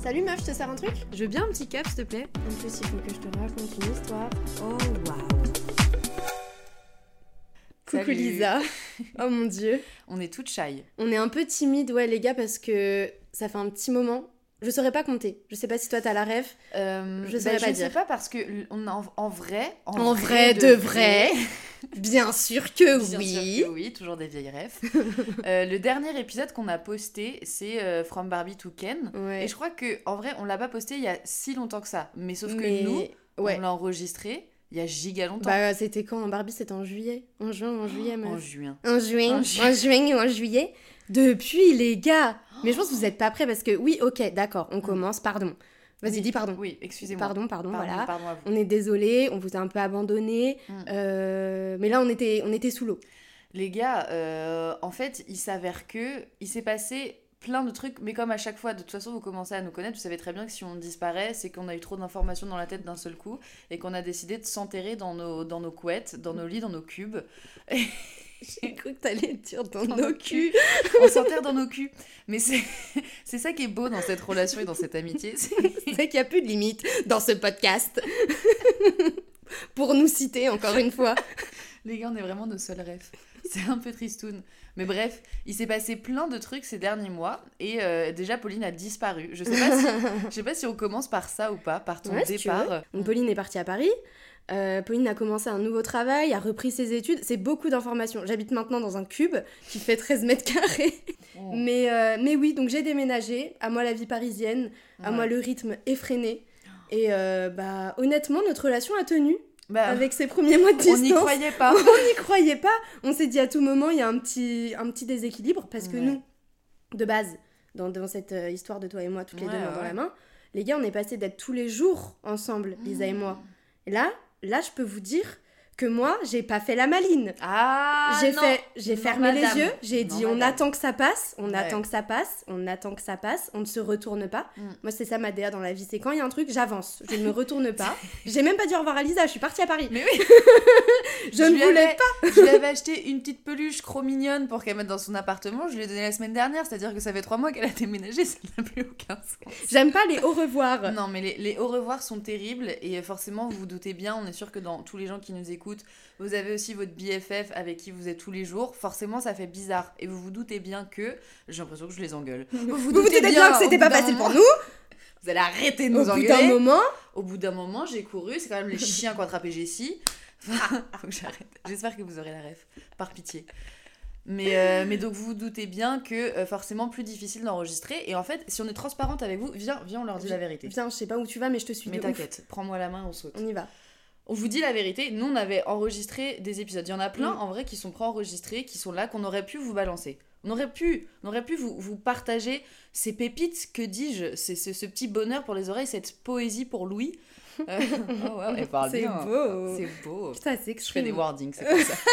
Salut meuf, je te sers un truc? Je veux bien un petit cap, s'il te plaît. En plus, il faut que je te raconte une histoire. Oh, waouh. Coucou Salut. Lisa. Oh mon dieu. On est toutes shy. On est un peu timide, ouais les gars, parce que ça fait un petit moment. Je saurais pas compter. Je sais pas si toi t'as la ref. Je saurais pas je dire. sais pas parce que on a en vrai... En vrai de vrai. Bien sûr que Bien oui. sûr que oui, toujours des vieilles refs. Le dernier épisode qu'on a posté, c'est From Barbie to Ken. Ouais. Et je crois que en vrai, on l'a pas posté il y a si longtemps que ça. Mais sauf que Mais nous, ouais. on l'a enregistré il y a giga longtemps. Bah c'était quand Barbie? C'était en juillet. En juin ou en juillet meuf? En juin. En juin. En juin. En juin ou en juillet. Depuis les gars. Mais je pense que vous êtes pas prêts parce que oui, ok, d'accord, on commence, pardon. Vas-y, Oui. dis pardon. Oui, excusez-moi. Pardon, voilà. Pardon à vous. On est désolé, on vous a un peu abandonné, mais là on était sous l'eau. Les gars, en fait, il s'avère que il s'est passé plein de trucs, mais comme à chaque fois, de toute façon, vous commencez à nous connaître, vous savez très bien que si on disparaît, c'est qu'on a eu trop d'informations dans la tête d'un seul coup, et qu'on a décidé de s'enterrer dans nos couettes, dans nos lits, dans nos cubes. J'ai cru que t'allais dire dans nos culs. On s'enterre dans nos culs. Mais c'est ça qui est beau dans cette relation et dans cette amitié. C'est vrai qu'il n'y a plus de limite dans ce podcast. Pour nous citer encore une fois. Les gars, on est vraiment nos seuls rêves. C'est un peu tristoun. Mais bref, il s'est passé plein de trucs ces derniers mois. Et déjà, Pauline a disparu. Je sais pas si on commence par ça ou pas, par ton Ouais, si tu départ. veux. Donc, Pauline est partie à Paris. Pauline a commencé un nouveau travail, a repris ses études. C'est beaucoup d'informations. J'habite maintenant dans un cube qui fait 13 mètres carrés. Oh. Mais oui, donc j'ai déménagé. À moi la vie parisienne, à Ouais. moi le rythme effréné. Et bah honnêtement, notre relation a tenu. Bah, Avec ses premiers mois de on distance. n'y croyait pas. On n'y croyait pas. On s'est dit à tout moment, il y a un petit déséquilibre. Parce que Ouais. nous, de base, dans cette histoire de toi et moi, toutes les deux main dans la main, les gars, on est passé d'être tous les jours ensemble, Lisa et moi. Et là, je peux vous dire que moi, j'ai pas fait la maline. Ah, J'ai non, fermé madame. les yeux, j'ai dit Non, on madame. attend que ça passe, on Ouais. attend que ça passe, on attend que ça passe, on ne se retourne pas. Moi c'est ça ma DA dans la vie, c'est quand il y a un truc, j'avance, je ne me retourne pas. J'ai même pas dit au revoir à Lisa, je suis partie à Paris. Mais oui. Je ne voulais pas. Je lui avais acheté une petite peluche trop mignonne pour qu'elle mette dans son appartement. Je lui ai donné la semaine dernière, c'est-à-dire que ça fait 3 mois qu'elle a déménagé, ça n'a plus aucun sens. J'aime pas les au revoir. Non, mais les au revoir sont terribles et forcément, vous vous doutez bien, on est sûr que dans tous les gens qui nous écoutent, vous avez aussi votre BFF avec qui vous êtes tous les jours. Forcément, ça fait bizarre. Et vous vous doutez bien que... J'ai l'impression que je les engueule. Vous doutez bien que c'était au pas bout d'un facile pour moment- nous. Vous allez arrêter de Au nous bout engueuler. d'un moment, Au bout d'un moment, j'ai couru. C'est quand même les chiens qui ont attrapé Jessie. Enfin, faut que j'arrête. J'espère que vous aurez la ref. Par pitié. Mais donc vous vous doutez bien que forcément plus difficile d'enregistrer. Et en fait, si on est transparente avec vous, viens, on leur dit la vérité. viens, je sais pas où tu vas, mais je te suis Mais de ouf. t'inquiète, prends-moi la main, on saute. On y va. On vous dit la vérité, nous on avait enregistré des épisodes. Il y en a plein en vrai qui sont préenregistrés, qui sont là, qu'on aurait pu vous balancer. On aurait pu vous partager ces pépites, que dis-je, ce petit bonheur pour les oreilles, cette poésie pour Louis. Oh ouais, elle parle C'est bien. beau. C'est beau. Putain, c'est Je fais des extrême. wordings, c'est comme ça.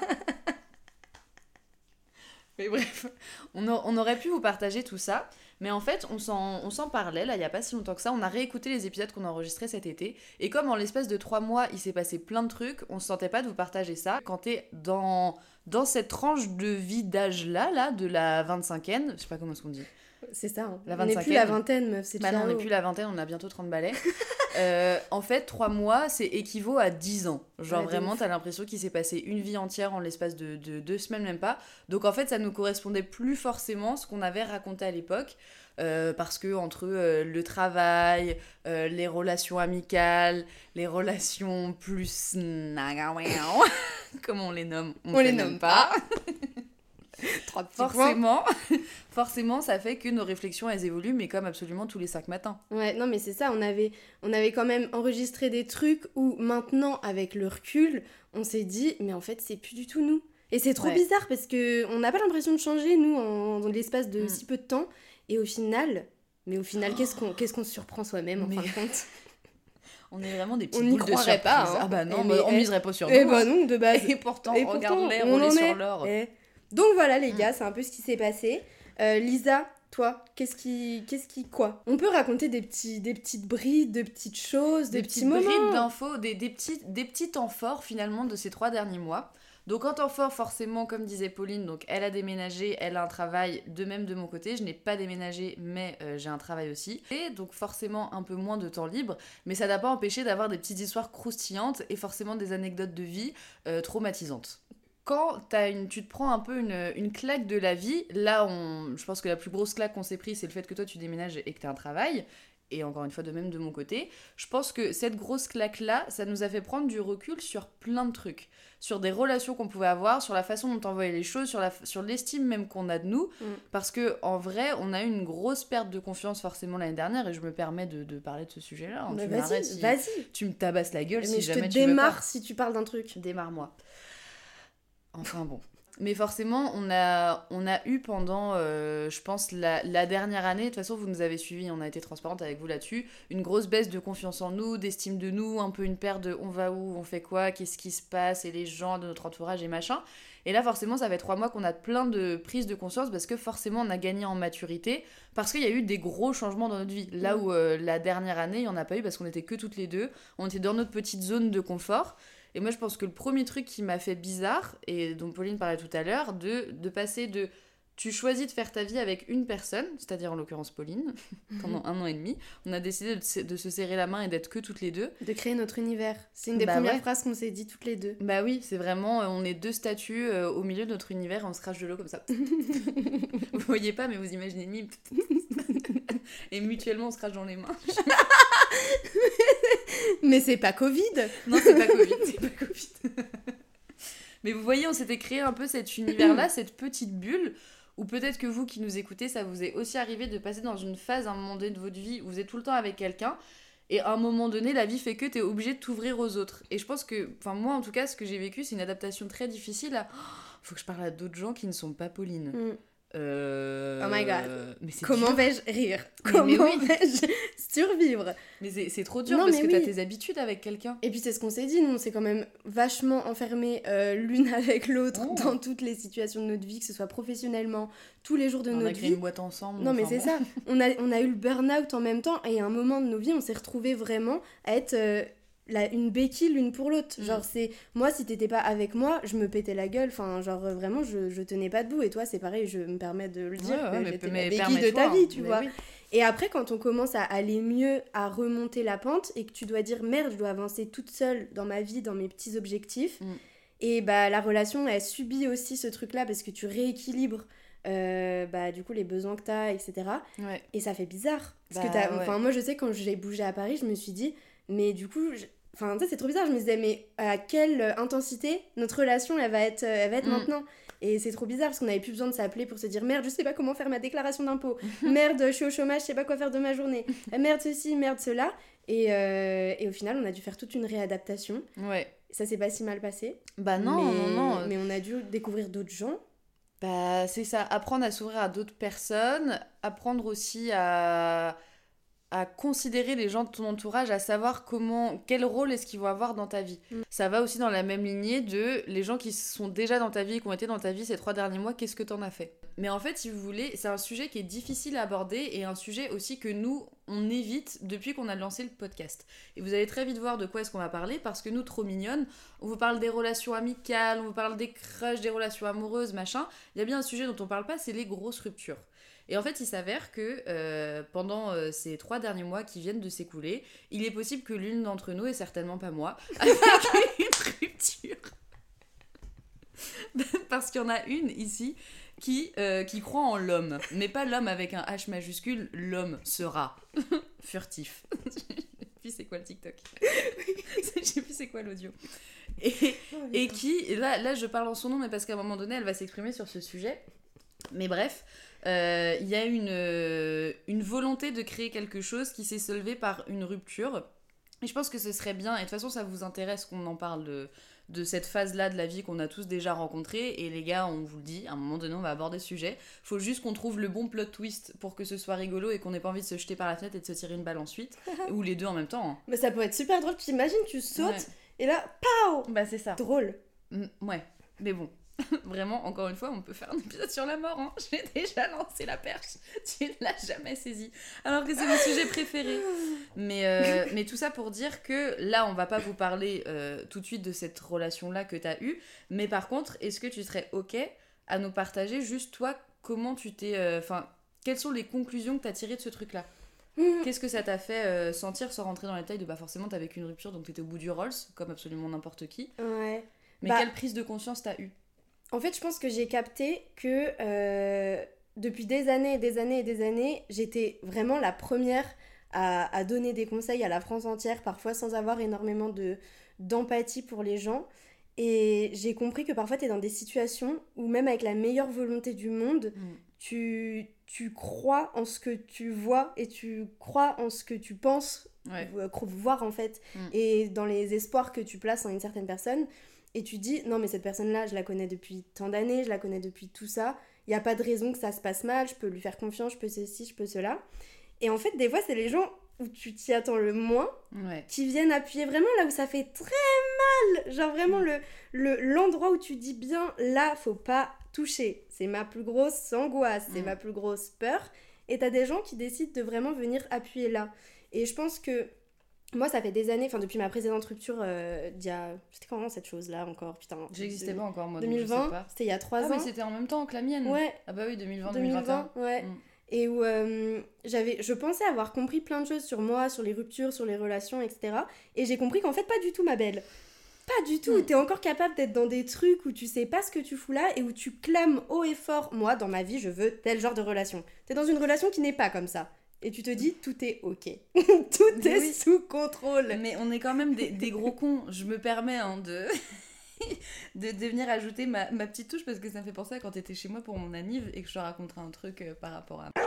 Mais bref, on aurait pu vous partager tout ça. Mais en fait, on s'en parlait, là, il n'y a pas si longtemps que ça. On a réécouté les épisodes qu'on a enregistrés cet été. Et comme en l'espace de 3 mois, il s'est passé plein de trucs, on se sentait pas de vous partager ça. Quand t'es dans cette tranche de vie d'âge-là, là, de la 25e, je sais pas comment est-ce qu'on dit. C'est ça. Hein. La On n'est 25e. plus la vingtaine, meuf. C'est Bah non, on déjà n'est haut. plus la vingtaine, on a bientôt 30 balais. En fait, 3 mois, c'est équivaut à 10 ans. Genre Ouais, de vraiment, ouf. t'as l'impression qu'il s'est passé une vie entière en l'espace de 2 semaines, même pas. Donc en fait, ça nous correspondait plus forcément ce qu'on avait raconté à l'époque. Parce que entre le travail, les relations amicales, les relations plus... Comment on les nomme? On les nomme pas. 3 petits points. Forcément, ça fait que nos réflexions, elles évoluent, mais comme absolument tous les 5 matins. Ouais, non, mais c'est ça. On avait quand même enregistré des trucs où maintenant, avec le recul, on s'est dit, mais en fait, c'est plus du tout nous. Et c'est trop Ouais. bizarre parce que on n'a pas l'impression de changer, nous, dans l'espace de si peu de temps. Et au final, qu'est-ce qu'on se surprend soi-même, en fin de compte? On est vraiment des On petites n'y boules de croirait surprise. pas, hein. Ah bah non, Eh, mais mais, on miserait pas sur nous. Eh ben non, de base. Et pourtant, Et regarde-les pourtant, on rouler en sur est. l'or. Eh. Donc voilà, les gars, c'est un peu ce qui s'est passé. Lisa, toi, qu'est-ce qui quoi? On peut raconter des petites brides, de petites choses, Des de petits petites moments. bribes d'infos, des petits temps forts finalement de ces 3 derniers mois. Donc en temps fort, forcément, comme disait Pauline, donc elle a déménagé, elle a un travail, de même de mon côté, je n'ai pas déménagé, mais j'ai un travail aussi. Et donc forcément un peu moins de temps libre, mais ça n'a pas empêché d'avoir des petites histoires croustillantes et forcément des anecdotes de vie traumatisantes. Quand tu te prends un peu une claque de la vie, là, je pense que la plus grosse claque qu'on s'est pris, c'est le fait que toi, tu déménages et que tu as un travail. Et encore une fois, de même de mon côté. Je pense que cette grosse claque-là, ça nous a fait prendre du recul sur plein de trucs. Sur des relations qu'on pouvait avoir, sur la façon dont on voyait les choses, sur l'estime même qu'on a de nous. Parce que en vrai, on a eu une grosse perte de confiance forcément l'année dernière. Et je me permets de parler de ce sujet-là. Tu m'arrêtes tu me tabasses la gueule si jamais tu veux pas. Je te démarre si tu parles d'un truc. Démarre-moi. Enfin bon. Mais forcément, on a eu pendant, je pense, la dernière année, de toute façon, vous nous avez suivis, on a été transparente avec vous là-dessus, une grosse baisse de confiance en nous, d'estime de nous, un peu une perte de on va où, on fait quoi, qu'est-ce qui se passe, et les gens de notre entourage et machin. Et là, forcément, ça fait 3 mois qu'on a plein de prises de conscience parce que forcément, on a gagné en maturité, parce qu'il y a eu des gros changements dans notre vie. Là où la dernière année, il n'y en a pas eu parce qu'on était que toutes les deux, on était dans notre petite zone de confort. Et moi, je pense que le premier truc qui m'a fait bizarre, et dont Pauline parlait tout à l'heure, de passer de... Tu choisis de faire ta vie avec une personne, c'est-à-dire en l'occurrence Pauline, pendant 1 an et demi. On a décidé de se serrer la main et d'être que toutes les deux. De créer notre univers. C'est une des premières phrases qu'on s'est dit toutes les deux. Bah oui, c'est vraiment... On est 2 statues au milieu de notre univers, on se crache de l'eau comme ça. Vous voyez pas, mais vous imaginez une et mutuellement, on se crache dans les mains. Mais c'est pas Covid. Non, c'est pas Covid. Mais vous voyez, on s'était créé un peu cet univers-là, cette petite bulle, où peut-être que vous qui nous écoutez, ça vous est aussi arrivé de passer dans une phase, à un moment donné de votre vie, où vous êtes tout le temps avec quelqu'un, et à un moment donné, la vie fait que t'es obligé de t'ouvrir aux autres. Et je pense que, enfin moi en tout cas, ce que j'ai vécu, c'est une adaptation très difficile à... faut que je parle à d'autres gens qui ne sont pas Pauline. Oh my god. Mais comment vais-je rire? Comment vais-je survivre? Mais c'est trop dur parce que t'as tes habitudes avec quelqu'un. Et puis c'est ce qu'on s'est dit, nous on s'est quand même vachement enfermés l'une avec l'autre dans toutes les situations de notre vie, que ce soit professionnellement, tous les jours de notre vie. On a créé une boîte ensemble. Non mais c'est ça, on a eu le burn-out en même temps et à un moment de nos vies on s'est retrouvés vraiment à être... une béquille l'une pour l'autre. Genre c'est moi, si t'étais pas avec moi, je me pétais la gueule, enfin genre vraiment je tenais pas debout. Et toi c'est pareil, je me permets de le dire, que j'étais la béquille de ta vie, tu vois. Oui. Et après quand on commence à aller mieux, à remonter la pente et que tu dois dire merde, je dois avancer toute seule dans ma vie, dans mes petits objectifs, et bah la relation elle subit aussi ce truc là parce que tu rééquilibres bah du coup les besoins que t'as, etc. Et ça fait bizarre parce que moi je sais quand j'ai bougé à Paris, je me suis dit mais du coup enfin, ça c'est trop bizarre, je me disais, mais à quelle intensité notre relation elle va être maintenant? Et c'est trop bizarre parce qu'on n'avait plus besoin de s'appeler pour se dire merde, je sais pas comment faire ma déclaration d'impôt, merde, je suis au chômage, je sais pas quoi faire de ma journée, merde ceci, merde cela. Et au final, on a dû faire toute une réadaptation. Ouais. Ça s'est pas si mal passé. Bah non. Mais on a dû découvrir d'autres gens. Bah c'est ça, apprendre à s'ouvrir à d'autres personnes, apprendre aussi à considérer les gens de ton entourage, à savoir quel rôle est-ce qu'ils vont avoir dans ta vie. Ça va aussi dans la même lignée de les gens qui sont déjà dans ta vie, qui ont été dans ta vie ces 3 derniers mois, qu'est-ce que t'en as fait? Mais en fait, si vous voulez, c'est un sujet qui est difficile à aborder et un sujet aussi que nous, on évite depuis qu'on a lancé le podcast. Et vous allez très vite voir de quoi est-ce qu'on va parler parce que nous, trop mignonnes, on vous parle des relations amicales, on vous parle des crushs, des relations amoureuses, machin. Il y a bien un sujet dont on parle pas, c'est les grosses ruptures. Et en fait, il s'avère que pendant ces 3 derniers mois qui viennent de s'écouler, il est possible que l'une d'entre nous, et certainement pas moi, avec une rupture. Parce qu'il y en a une ici qui croit en l'homme. Mais pas l'homme avec un H majuscule, l'homme sera furtif. Je sais plus c'est quoi le TikTok. Je sais plus c'est quoi l'audio. Et qui, là je parle en son nom, mais parce qu'à un moment donné, elle va s'exprimer sur ce sujet. Mais bref... il y a une volonté de créer quelque chose qui s'est soldée par une rupture. Et je pense que ce serait bien, et de toute façon ça vous intéresse qu'on en parle de cette phase-là de la vie qu'on a tous déjà rencontrée. Et les gars, on vous le dit, à un moment donné on va aborder ce sujet. Faut juste qu'on trouve le bon plot twist pour que ce soit rigolo et qu'on n'ait pas envie de se jeter par la fenêtre et de se tirer une balle ensuite. Ou les deux en même temps. Hein. Mais ça peut être super drôle, tu t'imagines, tu sautes et là, pow! Bah c'est ça. Drôle. Ouais, mais bon. Vraiment, encore une fois, on peut faire un épisode sur la mort, hein. J'ai déjà lancé la perche, tu ne l'as jamais saisie, alors que c'est mon sujet préféré. Mais tout ça pour dire que là, on va pas vous parler tout de suite de cette relation-là que t'as eue, mais par contre, est-ce que tu serais ok à nous partager juste toi, comment tu t'es... quelles sont les conclusions que t'as tirées de ce truc-là? Qu'est-ce que ça t'a fait sentir, sans rentrer dans les détails de forcément t'as vécu une rupture, donc t'étais au bout du Rolls, comme absolument n'importe qui. Ouais. Mais quelle prise de conscience t'as eue? En fait, je pense que j'ai capté que depuis des années et des années et des années, j'étais vraiment la première à donner des conseils à la France entière, parfois sans avoir énormément d'empathie pour les gens. Et j'ai compris que parfois, tu es dans des situations où même avec la meilleure volonté du monde, tu crois en ce que tu vois et tu crois en ce que tu penses voir en fait. Et dans les espoirs que tu places en une certaine personne. Et tu dis, non mais cette personne-là, je la connais depuis tant d'années, je la connais depuis tout ça, il n'y a pas de raison que ça se passe mal, je peux lui faire confiance, je peux ceci, je peux cela. Et en fait, des fois, c'est les gens où tu t'y attends le moins qui viennent appuyer vraiment là où ça fait très mal. Genre vraiment l'endroit où tu dis bien, là, faut pas toucher. C'est ma plus grosse angoisse, c'est ma plus grosse peur. Et t'as des gens qui décident de vraiment venir appuyer là. Et je pense que moi, ça fait des années, depuis ma précédente rupture, c'était quand cette chose-là encore, putain. J'existais pas encore, moi, 2020, donc je sais pas. C'était il y a 3 ans. Ah, mais c'était en même temps que la mienne. Ouais. Ah bah oui, 2020, ouais. Et où je pensais avoir compris plein de choses sur moi, sur les ruptures, sur les relations, etc. Et j'ai compris qu'en fait, pas du tout, ma belle. Pas du tout. T'es encore capable d'être dans des trucs où tu sais pas ce que tu fous là et où tu clames haut et fort, moi, dans ma vie, je veux tel genre de relation. T'es dans une relation qui n'est pas comme ça. Et tu te dis, tout est ok. Tout est sous contrôle. Mais on est quand même des gros cons. Je me permets de venir ajouter ma petite touche parce que ça me fait penser à quand t'étais chez moi pour mon anniv et que je te raconterai un truc par rapport à...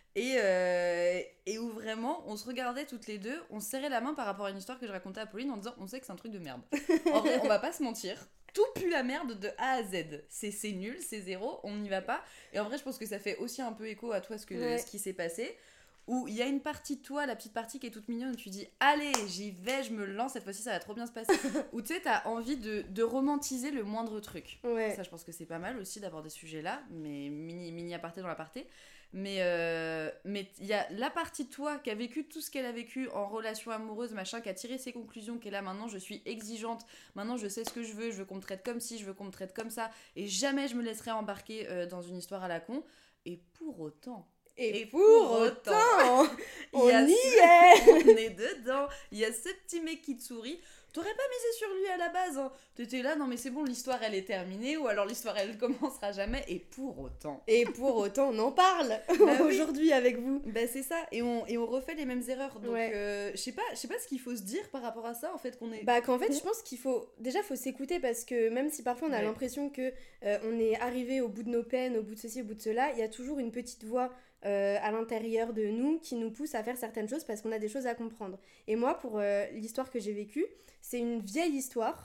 Et où vraiment, on se regardait toutes les deux, on se serrait la main par rapport à une histoire que je racontais à Pauline en disant, on sait que c'est un truc de merde. En vrai, on va pas se mentir. Tout pue la merde de A à Z. C'est nul, c'est zéro, on n'y va pas. Et en vrai, je pense que ça fait aussi un peu écho à toi ce qui s'est passé. Où il y a une partie de toi, la petite partie qui est toute mignonne, où tu dis allez, j'y vais, je me lance, cette fois-ci ça va trop bien se passer. Où tu sais, t'as envie de romantiser le moindre truc. Ouais. Ça, je pense que c'est pas mal aussi d'avoir des sujets là, mais mini aparté dans l'aparté. Mais il y a la partie de toi qui a vécu tout ce qu'elle a vécu en relation amoureuse, machin, qui a tiré ses conclusions, qui est là maintenant, je suis exigeante, maintenant je sais ce que je veux qu'on me traite comme ci, je veux qu'on me traite comme ça, et jamais je me laisserai embarquer dans une histoire à la con. Et pour autant. Et pour autant, on y est. On est dedans. Il y a ce petit mec qui te sourit. T'aurais pas misé sur lui à la base, hein. T'étais là, non mais c'est bon, l'histoire elle est terminée, ou alors l'histoire elle commencera jamais, et pour autant. Et pour autant, on en parle aujourd'hui avec vous. Bah c'est ça, et on refait les mêmes erreurs. Donc je sais pas ce qu'il faut se dire par rapport à ça, en fait, qu'on est... Bah qu'en fait, je pense qu'il faut s'écouter, parce que même si parfois on a l'impression que on est arrivé au bout de nos peines, au bout de ceci, au bout de cela, il y a toujours une petite voix à l'intérieur de nous qui nous pousse à faire certaines choses parce qu'on a des choses à comprendre. Et moi, pour l'histoire que j'ai vécue, c'est une vieille histoire,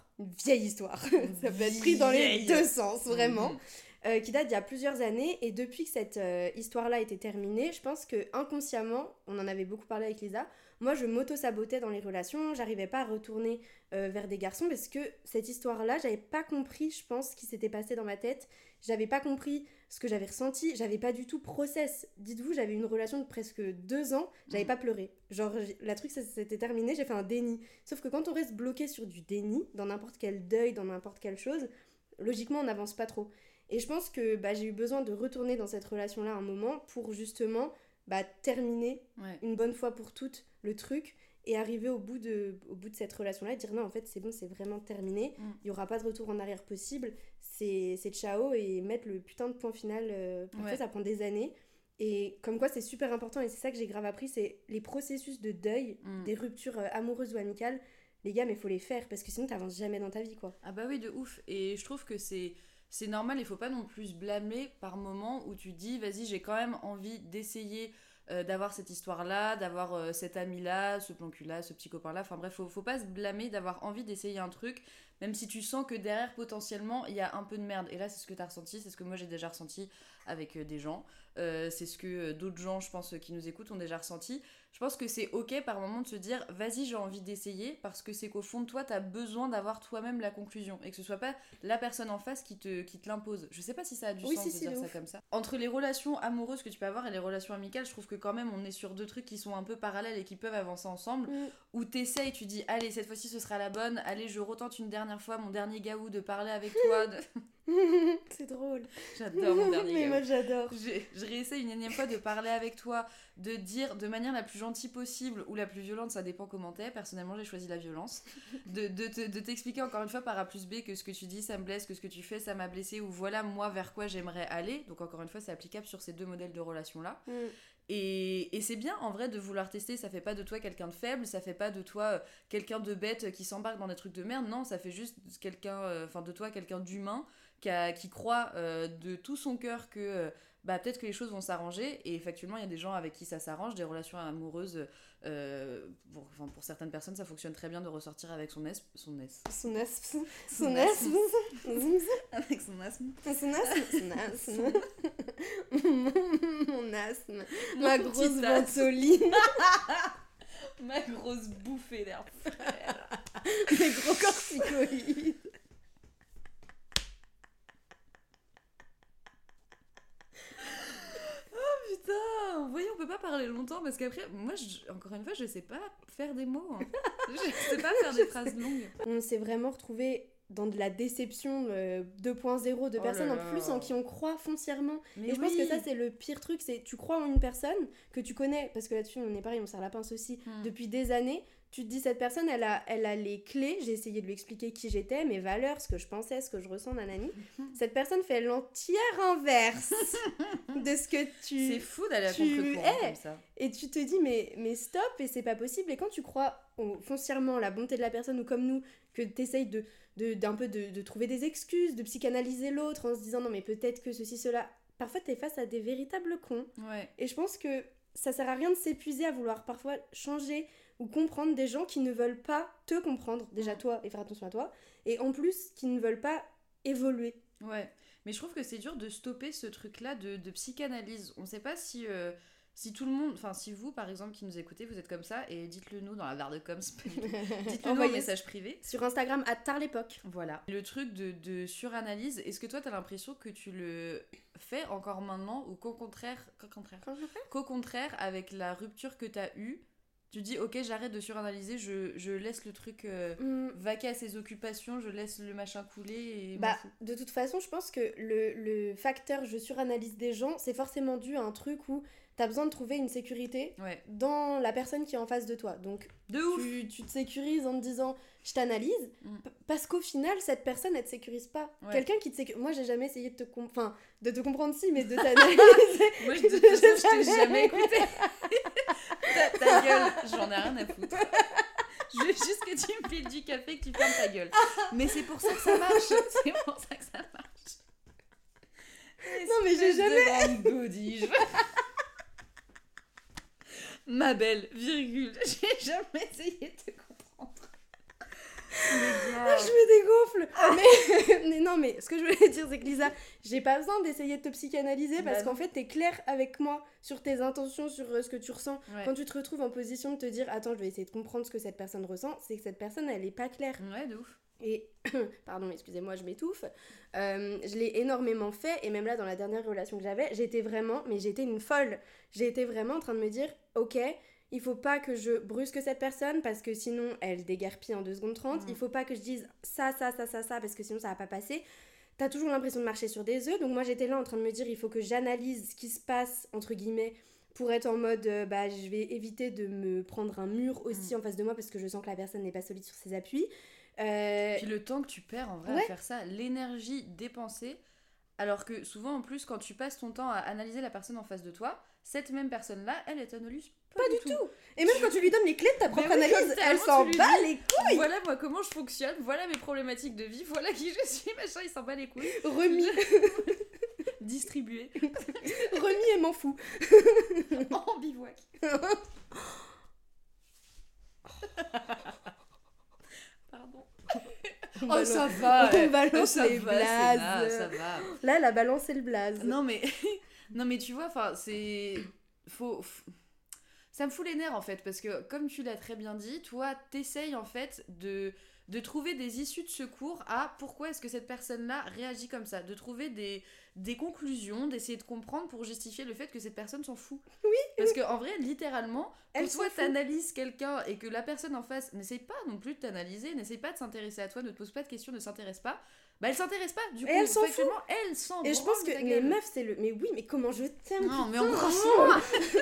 ça peut être pris dans les deux sens, vraiment, qui date d'il y a plusieurs années. Et depuis que cette histoire-là a été terminée, je pense que inconsciemment, on en avait beaucoup parlé avec Lisa, moi je m'auto-sabotais dans les relations, j'arrivais pas à retourner vers des garçons parce que cette histoire-là, j'avais pas compris, je pense, ce qui s'était passé dans ma tête, j'avais pas compris ce que j'avais ressenti, j'avais pas du tout process. Dites-vous, j'avais une relation de presque 2 ans, j'avais pas pleuré. Genre, la truc, ça s'était terminé, j'ai fait un déni. Sauf que quand on reste bloqué sur du déni, dans n'importe quel deuil, dans n'importe quelle chose, logiquement, on n'avance pas trop. Et je pense que j'ai eu besoin de retourner dans cette relation-là un moment pour justement terminer une bonne fois pour toutes le truc et arriver au bout de cette relation-là et dire non, en fait, c'est bon, c'est vraiment terminé. Il n'y aura pas de retour en arrière possible. C'est ciao, et mettre le putain de point final. Parfois, ça prend des années. Et comme quoi, c'est super important, et c'est ça que j'ai grave appris, c'est les processus de deuil, des ruptures amoureuses ou amicales. Les gars, mais il faut les faire, parce que sinon, t'avances jamais dans ta vie, quoi. Ah bah oui, de ouf. Et je trouve que c'est normal, il faut pas non plus se blâmer par moment où tu dis, vas-y, j'ai quand même envie d'essayer d'avoir cette histoire-là, d'avoir cet ami-là, ce plan cul-là, ce petit copain-là. Enfin bref, faut pas se blâmer d'avoir envie d'essayer un truc, même si tu sens que derrière potentiellement il y a un peu de merde. Et là c'est ce que t'as ressenti, c'est ce que moi j'ai déjà ressenti avec des gens, c'est ce que d'autres gens je pense qui nous écoutent ont déjà ressenti. Je pense que c'est ok par moment de se dire vas-y j'ai envie d'essayer, parce que c'est qu'au fond de toi t'as besoin d'avoir toi-même la conclusion et que ce soit pas la personne en face qui te l'impose. Je sais pas si ça a du sens de dire ça comme ça. Entre les relations amoureuses que tu peux avoir et les relations amicales, je trouve que quand même on est sur deux trucs qui sont un peu parallèles et qui peuvent avancer ensemble, où t'essayes, tu dis allez cette fois-ci ce sera la bonne, allez je retente une dernière fois mon dernier gaou de parler avec toi C'est drôle. J'adore mon dernier mais moi j'adore. Je réessaye une énième fois de parler avec toi, de dire de manière la plus gentille possible ou la plus violente, ça dépend comment t'es. Personnellement j'ai choisi la violence. De t'expliquer encore une fois par A plus B que ce que tu dis ça me blesse, que ce que tu fais ça m'a blessé, ou voilà moi vers quoi j'aimerais aller. Donc encore une fois c'est applicable sur ces deux modèles de relations là. Et c'est bien en vrai de vouloir tester, ça fait pas de toi quelqu'un de faible, ça fait pas de toi quelqu'un de bête qui s'embarque dans des trucs de merde, non, ça fait juste de toi quelqu'un d'humain qui croit de tout son cœur que peut-être que les choses vont s'arranger. Et factuellement il y a des gens avec qui ça s'arrange, des relations amoureuses pour certaines personnes ça fonctionne très bien de ressortir avec son asthme mon asthme, ma grosse ventoline, ma grosse bouffée d'air frais, mes gros corticoïdes. Putain, voyons, on peut pas parler longtemps parce qu'après, moi, encore une fois, je sais pas faire des mots. Hein. Je sais pas faire des phrases longues. On s'est vraiment retrouvés dans de la déception 2.0 de personnes en plus en qui on croit foncièrement. Mais je pense que ça, c'est le pire truc, c'est tu crois en une personne que tu connais, parce que là-dessus, on est pareil, on serre la pince aussi, depuis des années. Tu te dis, cette personne, elle a les clés. J'ai essayé de lui expliquer qui j'étais, mes valeurs, ce que je pensais, ce que je ressens, nanani. Cette personne fait l'entière inverse de ce que tu c'est fou d'aller à contre-courant comme ça. Et tu te dis, mais stop, et c'est pas possible. Et quand tu crois foncièrement la bonté de la personne, ou comme nous, que t'essayes de trouver des excuses, de psychanalyser l'autre en se disant, non mais peut-être que ceci, cela... Parfois, t'es face à des véritables cons. Ouais. Et je pense que ça sert à rien de s'épuiser à vouloir parfois changer ou comprendre des gens qui ne veulent pas te comprendre, déjà toi, et faire attention à toi, et en plus qui ne veulent pas évoluer. Ouais, mais je trouve que c'est dur de stopper ce truc-là de psychanalyse. On sait pas si tout le monde, enfin si vous par exemple qui nous écoutez, vous êtes comme ça, et dites-le nous dans la barre de coms, dites-le nous en message privé. Sur Instagram, @tarlepoque. Voilà. Le truc de suranalyse, est-ce que toi t'as l'impression que tu le fais encore maintenant, ou qu'au contraire, avec la rupture que t'as eue, tu dis ok j'arrête de suranalyser, je laisse le truc vaquer à ses occupations, je laisse le machin couler et de toute façon je pense que le facteur je suranalyse des gens, c'est forcément dû à un truc où t'as besoin de trouver une sécurité dans la personne qui est en face de toi. Donc tu te sécurises en te disant je t'analyse, parce qu'au final cette personne elle te sécurise pas. Quelqu'un qui te sécurise, moi j'ai jamais essayé de te comprendre si, mais de t'analyser. Moi de toute façon je t'ai jamais écouté. ta gueule, j'en ai rien à foutre. Je veux juste que tu me files du café et que tu fermes ta gueule. Mais c'est pour ça que ça marche. C'est pour ça que ça marche. Non mais j'ai jamais... Body. Ma belle, virgule. J'ai jamais essayé de te comprendre. Je me dégonfle. Mais non, mais ce que je voulais dire, c'est que Lisa, j'ai pas besoin d'essayer de te psychanalyser parce qu'en fait, t'es claire avec moi sur tes intentions, sur ce que tu ressens. Quand tu te retrouves en position de te dire, attends, je vais essayer de comprendre ce que cette personne ressent, c'est que cette personne, elle est pas claire. Ouais, de ouf. Et, pardon, excusez-moi, je m'étouffe. Je l'ai énormément fait, et même là, dans la dernière relation que j'avais, j'étais une folle. J'ai été vraiment en train de me dire, ok, il faut pas que je brusque cette personne parce que sinon elle déguerpille en 2 secondes 30. Il faut pas que je dise ça parce que sinon ça va pas passer. T'as toujours l'impression de marcher sur des œufs. Donc moi j'étais là en train de me dire il faut que j'analyse ce qui se passe entre guillemets pour être en mode je vais éviter de me prendre un mur aussi en face de moi parce que je sens que la personne n'est pas solide sur ses appuis. Puis le temps que tu perds en vrai à faire ça, l'énergie dépensée, alors que souvent en plus quand tu passes ton temps à analyser la personne en face de toi, cette même personne là elle t'analyse pas du tout. Et même quand tu lui donnes les clés de ta propre analyse, elle s'en bat les couilles. Voilà moi comment je fonctionne, voilà mes problématiques de vie, voilà qui je suis, machin, il s'en bat les couilles. Remis. Distribué. Remis et m'en fous. En bivouac. Pardon. ça va. On balance ça les va, blazes. ça va. Là, elle a balancé le blaze. Non mais tu vois, enfin c'est ça me fout les nerfs en fait, parce que comme tu l'as très bien dit, toi t'essayes en fait de trouver des issues de secours à pourquoi est-ce que cette personne-là réagit comme ça, de trouver des conclusions, d'essayer de comprendre pour justifier le fait que cette personne s'en fout. Oui. Parce qu'en vrai, littéralement, Elle quand s'en toi fout. t'analyses quelqu'un et que la personne en face n'essaye pas non plus de t'analyser, n'essaye pas de s'intéresser à toi, ne te pose pas de questions, ne s'intéresse pas, bah elle s'intéresse pas, du coup, elle s'en factuellement, elle s'en Et je pense que les meufs, c'est le... Mais oui, mais comment je t'aime, Non, mais putain, embrasse-moi.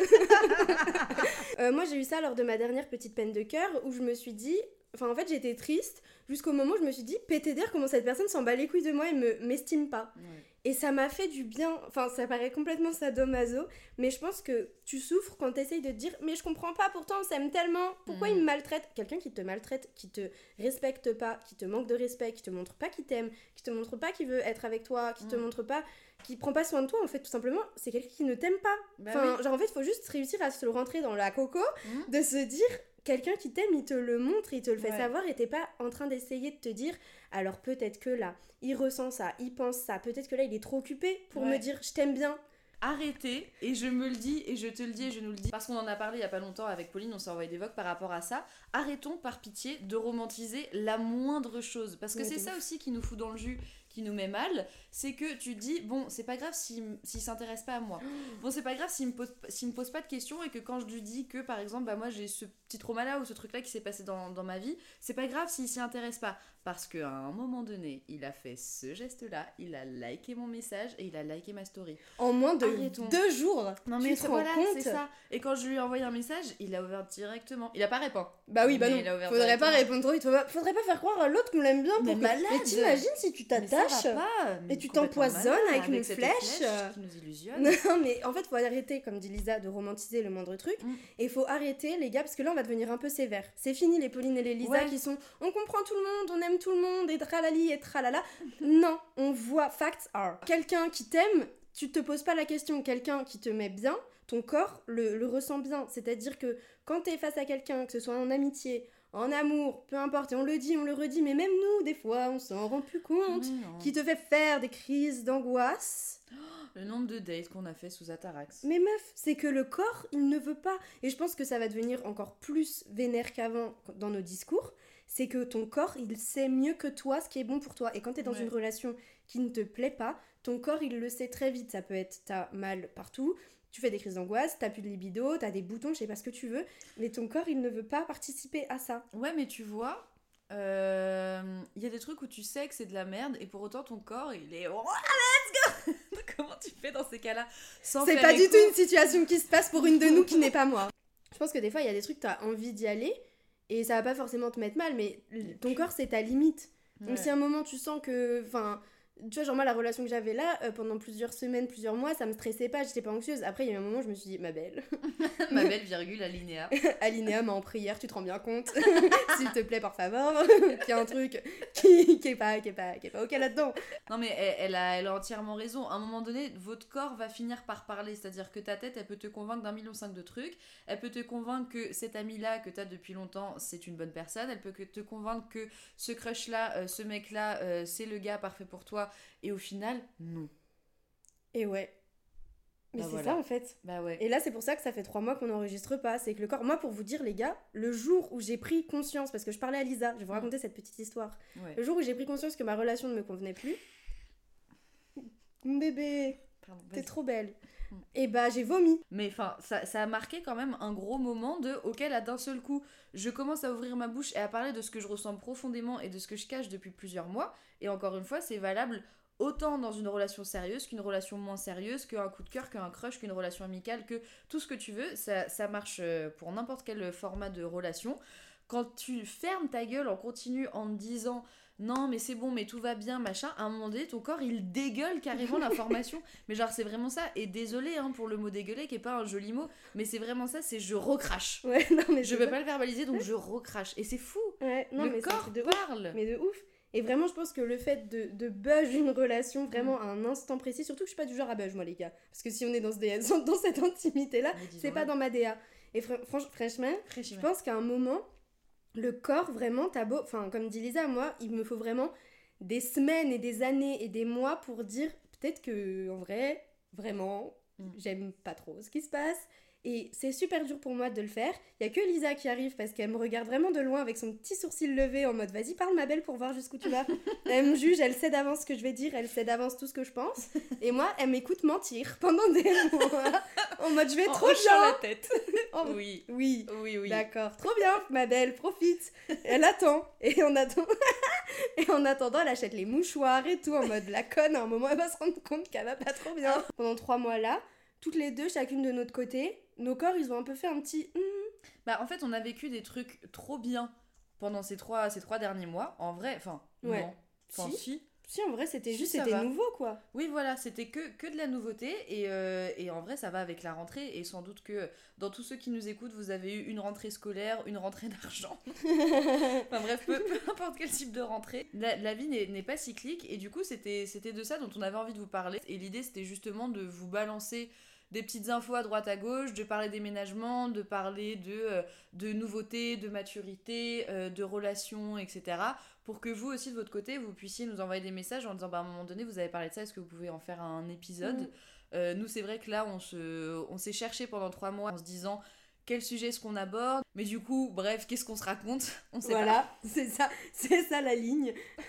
Moi, j'ai eu ça lors de ma dernière petite peine de cœur, où je me suis dit... Enfin, en fait, j'étais triste, jusqu'au moment où je me suis dit, pété d'air, comment cette personne s'en bat les couilles de moi et m'estime pas. Ouais. Et ça m'a fait du bien. Enfin, ça paraît complètement sadomaso, mais je pense que tu souffres quand t'essayes de te dire, mais je comprends pas, pourtant on s'aime tellement, pourquoi il me maltraite ? Quelqu'un qui te maltraite, qui te respecte pas, qui te manque de respect, qui te montre pas qu'il t'aime, qui te montre pas qu'il veut être avec toi, qui te montre pas, qui prend pas soin de toi, en fait, tout simplement, c'est quelqu'un qui ne t'aime pas. Bah Enfin, oui. genre, en fait, il faut juste réussir à se le rentrer dans la coco, de se dire, quelqu'un qui t'aime, il te le montre, il te le fait savoir, et t'es pas en train d'essayer de te dire, alors peut-être que là, il ressent ça, il pense ça, peut-être que là, il est trop occupé pour me dire, je t'aime bien. Arrêtez, et je me le dis, et je te le dis, et je nous le dis, parce qu'on en a parlé il y a pas longtemps avec Pauline, on s'est envoyé des vocs par rapport à ça. Arrêtons par pitié de romantiser la moindre chose, parce que c'est ça aussi qui nous fout dans le jus, qui nous met mal, c'est que tu te dis, bon, c'est pas grave s'il s'intéresse pas à moi. Bon, c'est pas grave s'il me pose pas de questions, et que quand je lui dis que, par exemple, bah moi j'ai ce petit trauma-là ou ce truc-là qui s'est passé dans ma vie, c'est pas grave s'il s'y intéresse pas. Parce qu'à un moment donné, il a fait ce geste-là, il a liké mon message et il a liké ma story. En moins de Arrêtons. 2 jours. Non mais voilà, c'est ça. Et quand je lui ai envoyé un message, il a ouvert directement. Il a pas répondu. Bah oui, bah Mais non. Faudrait pas répondre trop vite. Faudrait pas faire croire à l'autre qu'on l'aime bien. Mais malade. Mais t'imagines si tu t'attaches et tu t'empoisonnes avec une flèche qui nous illusionne. Non mais en fait faut arrêter, comme dit Lisa, de romantiser le moindre truc. Et faut arrêter les gars, parce que là on va devenir un peu sévère. C'est fini les Pauline et les Lisa qui sont on comprend tout le monde, on aime tout le monde et tralali et tralala. Non, on voit facts are. Quelqu'un qui t'aime, tu te poses pas la question. Quelqu'un qui te met bien, ton corps le ressent bien. C'est-à-dire que quand t'es face à quelqu'un, que ce soit en amitié, en amour, peu importe, et on le dit, on le redit, mais même nous, des fois, on s'en rend plus compte, qui te fait faire des crises d'angoisse. Le nombre de dates qu'on a fait sous Atarax. Mais meuf, c'est que le corps, il ne veut pas. Et je pense que ça va devenir encore plus vénère qu'avant dans nos discours. C'est que ton corps, il sait mieux que toi ce qui est bon pour toi. Et quand t'es dans une relation qui ne te plaît pas, ton corps, il le sait très vite. Ça peut être, t'as mal partout, tu fais des crises d'angoisse, t'as plus de libido, t'as des boutons, je sais pas ce que tu veux. Mais ton corps, il ne veut pas participer à ça. Ouais, mais tu vois, il y a des trucs où tu sais que c'est de la merde et pour autant ton corps, il est... Oh, let's go. Comment tu fais dans ces cas-là sans C'est faire pas écho. du tout une situation qui se passe pour une de nous qui n'est pas moi. Je pense que des fois, il y a des trucs, t'as envie d'y aller et ça va pas forcément te mettre mal, mais ton corps, c'est ta limite. Donc si à un moment, tu sens que... Enfin, tu vois, genre moi, la relation que j'avais là, pendant plusieurs semaines, plusieurs mois, ça me stressait pas, j'étais pas anxieuse. Après, il y a eu un moment où je me suis dit, ma belle... Ma belle virgule, alinéa. Alinéa, mais en prière, tu te rends bien compte. S'il te plaît, par favor. Qu'il y a un truc qui est pas ok là-dedans. Non mais elle a entièrement raison. À un moment donné, votre corps va finir par parler. C'est-à-dire que ta tête, elle peut te convaincre d'1,5 million de trucs. Elle peut te convaincre que cet ami-là que t'as depuis longtemps, c'est une bonne personne. Elle peut te convaincre que ce crush-là, ce mec-là, c'est le gars parfait pour toi. Et au final, non. Et ouais. Mais Bah c'est voilà. ça en fait. Bah ouais. Et là c'est pour ça que ça fait 3 mois qu'on n'enregistre pas. C'est que le corps... Moi pour vous dire les gars, le jour où j'ai pris conscience, parce que je parlais à Lisa, je vais vous raconter cette petite histoire. Ouais. Le jour où j'ai pris conscience que ma relation ne me convenait plus, mon bébé, Pardon, t'es vas-y. trop belle. Et bah j'ai vomi. Mais enfin, ça a marqué quand même un gros moment de ok, là d'un seul coup, je commence à ouvrir ma bouche et à parler de ce que je ressens profondément et de ce que je cache depuis plusieurs mois. Et encore une fois, c'est valable autant dans une relation sérieuse qu'une relation moins sérieuse, qu'un coup de cœur, qu'un crush, qu'une relation amicale, que tout ce que tu veux. Ça marche pour n'importe quel format de relation. Quand tu fermes ta gueule en continu en te disant non mais c'est bon mais tout va bien machin, à un moment donné ton corps il dégueule carrément l'information. Mais genre c'est vraiment ça, et désolé hein, pour le mot dégueuler qui est pas un joli mot, mais c'est vraiment ça, c'est je recrache. Ouais, non mais Je veux pas le verbaliser donc je recrache et c'est fou. Ouais, non, le mais corps de parle. Mais de ouf. Et vraiment, je pense que le fait de buzz une relation vraiment à un instant précis, surtout que je suis pas du genre à buzz, moi, les gars. Parce que si on est dans cette intimité-là, c'est pas dans ma DA. Et franchement, je pense qu'à un moment, le corps, vraiment, t'as beau... Enfin, comme dit Lisa, moi, il me faut vraiment des semaines et des années et des mois pour dire peut-être que, en vrai, vraiment, j'aime pas trop ce qui se passe. Et c'est super dur pour moi de le faire. Il y a que Lisa qui arrive parce qu'elle me regarde vraiment de loin avec son petit sourcil levé en mode vas-y parle ma belle pour voir jusqu'où tu vas. Elle me juge, elle sait d'avance ce que je vais dire, elle sait d'avance tout ce que je pense. Et moi, elle m'écoute mentir pendant des mois. En mode je vais trop bien. La tête. Oui. Oui. Oui. D'accord, trop bien ma belle, profite. Elle attend. Et en attendant, elle achète les mouchoirs et tout en mode la conne. À un moment, elle va se rendre compte qu'elle va pas trop bien. Pendant 3 mois là, toutes les deux, chacune de notre côté, nos corps, ils ont un peu fait un petit... Bah, en fait, on a vécu des trucs trop bien pendant ces trois derniers mois. En vrai, enfin, ouais. non. Enfin, si, en vrai, c'était nouveau, quoi. Oui, voilà, c'était que de la nouveauté. Et en vrai, ça va avec la rentrée. Et sans doute que dans tous ceux qui nous écoutent, vous avez eu une rentrée scolaire, une rentrée d'argent. Enfin bref, peu importe quel type de rentrée. La vie n'est pas cyclique. Et du coup, c'était de ça dont on avait envie de vous parler. Et l'idée, c'était justement de vous balancer des petites infos à droite à gauche, de parler déménagement, de parler de nouveautés, de maturité, de relations, etc. Pour que vous aussi de votre côté, vous puissiez nous envoyer des messages en disant à un moment donné, vous avez parlé de ça, est-ce que vous pouvez en faire un épisode ? Nous, c'est vrai que là, on s'est cherché pendant 3 mois en se disant quel sujet est-ce qu'on aborde, mais du coup, bref, qu'est-ce qu'on se raconte ? On sait pas. C'est ça la ligne.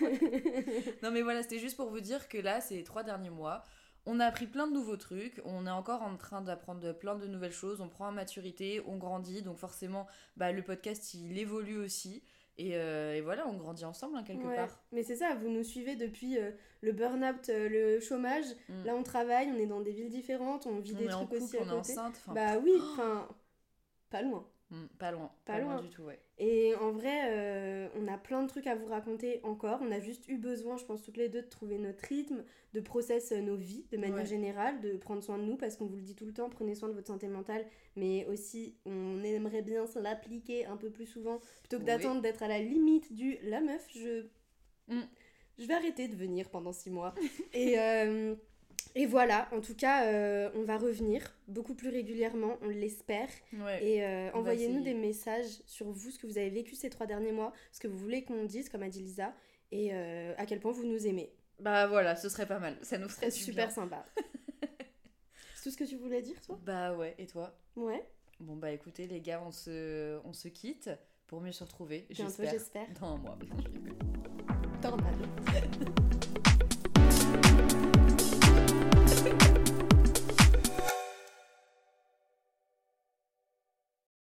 Non mais voilà, c'était juste pour vous dire que là, ces 3 derniers mois, on a appris plein de nouveaux trucs, on est encore en train d'apprendre plein de nouvelles choses, on prend en maturité, on grandit, donc forcément, le podcast, il évolue aussi. Et voilà, on grandit ensemble quelque part. Mais c'est ça, vous nous suivez depuis le burn-out, le chômage. Là, on travaille, on est dans des villes différentes, on vit des trucs aussi à côté. On est enceinte. Bah oui, enfin, pas loin. Pas loin du tout, ouais. Et en vrai, on a plein de trucs à vous raconter encore. On a juste eu besoin, je pense, toutes les deux, de trouver notre rythme, de process nos vies de manière générale, de prendre soin de nous, parce qu'on vous le dit tout le temps, prenez soin de votre santé mentale, mais aussi, on aimerait bien se l'appliquer un peu plus souvent, plutôt que d'attendre d'être à la limite du « la meuf, je vais arrêter de venir pendant 6 mois ». Et voilà, en tout cas, on va revenir beaucoup plus régulièrement, on l'espère. Et envoyez-nous des messages sur vous, ce que vous avez vécu ces 3 derniers mois, ce que vous voulez qu'on dise, comme a dit Lisa, et à quel point vous nous aimez. Bah voilà, ce serait pas mal, ça nous ferait super sympa. C'est tout ce que tu voulais dire, toi ? Bah ouais, et toi ? Ouais. Bon bah écoutez les gars, on se quitte pour mieux se retrouver, j'espère. Dans un mois. Normal.